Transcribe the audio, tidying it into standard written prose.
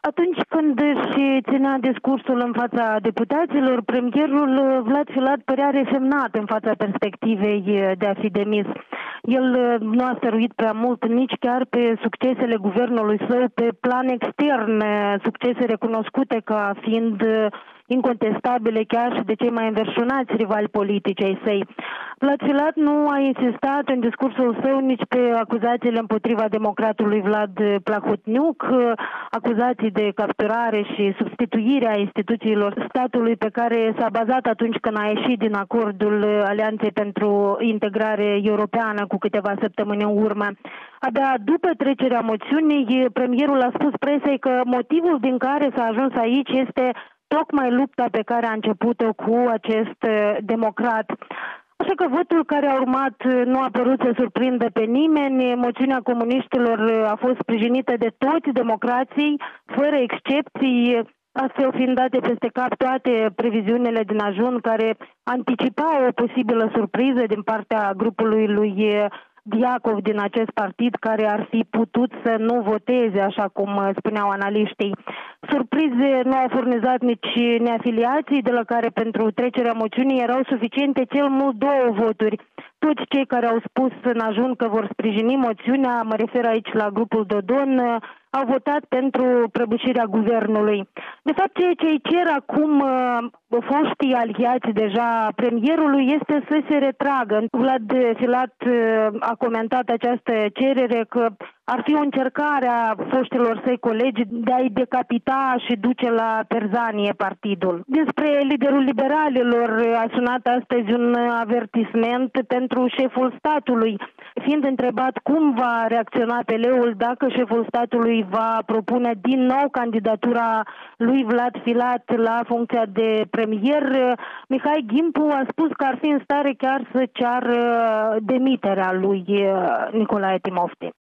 Atunci când își ținea discursul în fața deputaților, premierul Vlad Filat părea resemnat în fața perspectivei de a fi demis. El nu a stăruit prea mult nici chiar pe succesele guvernului său pe plan extern, succese recunoscute ca fiind incontestabile chiar și de cei mai înverșunați rivali politici ai săi. Vlad Filat nu a insistat în discursul său nici pe acuzațiile împotriva democratului Vlad Plahotniuc, acuzații de capturare și substituire a instituțiilor statului pe care s-a bazat atunci când a ieșit din acordul Alianței pentru Integrare Europeană cu câteva săptămâni în urmă. Abia după trecerea moțiunii, premierul a spus presei că motivul din care s-a ajuns aici este tocmai lupta pe care a început-o cu acest democrat. Așa că votul care a urmat nu a părut să surprindă pe nimeni. Moțiunea comuniștilor a fost sprijinită de toți democrații, fără excepții, astfel fiind date peste cap toate previziunile din ajun care anticipau o posibilă surpriză din partea grupului lui Diacov din acest partid, care ar fi putut să nu voteze, așa cum spuneau analiștii. Surprize nu au furnizat nici neafiliații, de la care pentru trecerea moțiunii erau suficiente cel mult 2 voturi. Toți cei care au spus în ajun că vor sprijini moțiunea, mă refer aici la grupul Dodon, au votat pentru prăbușirea guvernului. De fapt, ceea ce îi cer acum foștii aliați deja premierului este să se retragă. Vlad Filat a comentat această cerere că ar fi o încercare a foștilor săi colegi de a-i decapita și duce la perzanie partidul. Despre liderul liberalilor a sunat astăzi un avertisment pentru șeful statului, fiind întrebat cum va reacționa PL-ul dacă șeful statului va propune din nou candidatura lui Vlad Filat la funcția de premier. Mihai Gimpu a spus că ar fi în stare chiar să ceară demiterea lui Nicolae Timofti.